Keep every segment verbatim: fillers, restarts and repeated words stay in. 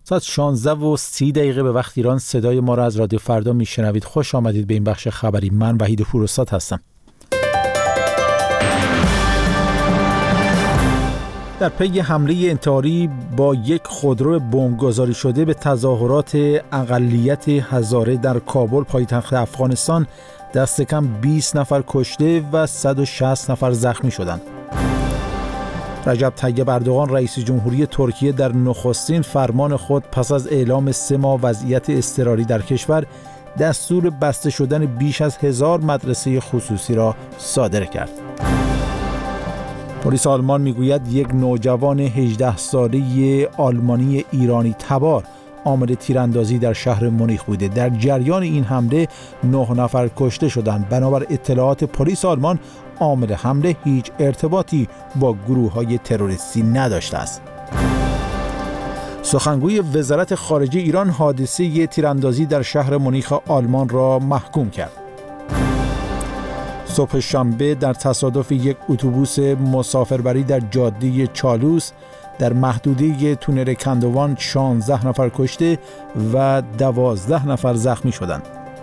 ساعت شانزده و سی دقیقه به وقت ایران صدای ما را از رادیو فردا میشنوید. خوش آمدید به این بخش خبری. من وحید پوراستاد هستم. در پی حمله انتحاری با یک خودرو بمبگذاری شده به تظاهرات اقلیت هزاره در کابل پایتخت افغانستان دست کم بیست نفر کشته و صد و شصت نفر زخمی شدند. رجب طیب اردوغان رئیس جمهوری ترکیه در نخستین فرمان خود پس از اعلام سه ماه وضعیت اضطراری در کشور دستور بسته شدن بیش از هزار مدرسه خصوصی را صادر کرد. پلیس آلمان میگوید یک نوجوان هجده ساله آلمانی ایرانی تبار عامل تیراندازی در شهر مونیخ بوده. در جریان این حمله نه نفر کشته شدند. بنابر اطلاعات پلیس آلمان عامل حمله هیچ ارتباطی با گروه‌های تروریستی نداشته است. سخنگوی وزارت خارجه ایران حادثه تیراندازی در شهر مونیخ آلمان را محکوم کرد. صبح شنبه در تصادف یک اتوبوس مسافربری در جاده چالوس در محدوده تونل کندوان شانزده نفر کشته و دوازده نفر زخمی شدند.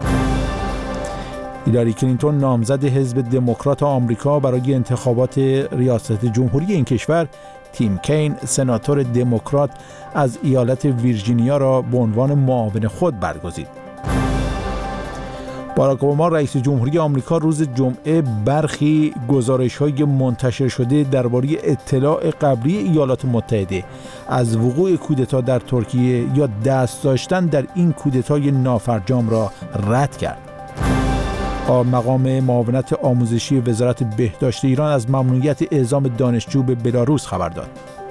هیلاری کلینتون نامزد حزب دموکرات آمریکا برای انتخابات ریاست جمهوری این کشور، تیم کین سناتور دموکرات از ایالت ویرجینیا را به عنوان معاون خود برگزید. باراک اوباما رئیس جمهوری آمریکا روز جمعه برخی گزارش‌های منتشر شده درباره اطلاع قبلی ایالات متحده از وقوع کودتا در ترکیه یا دست داشتن در این کودتای نافرجام را رد کرد. مقام معاونت آموزشی وزارت بهداشت ایران از ممنوعیت اعزام دانشجو به بلاروس خبر داد.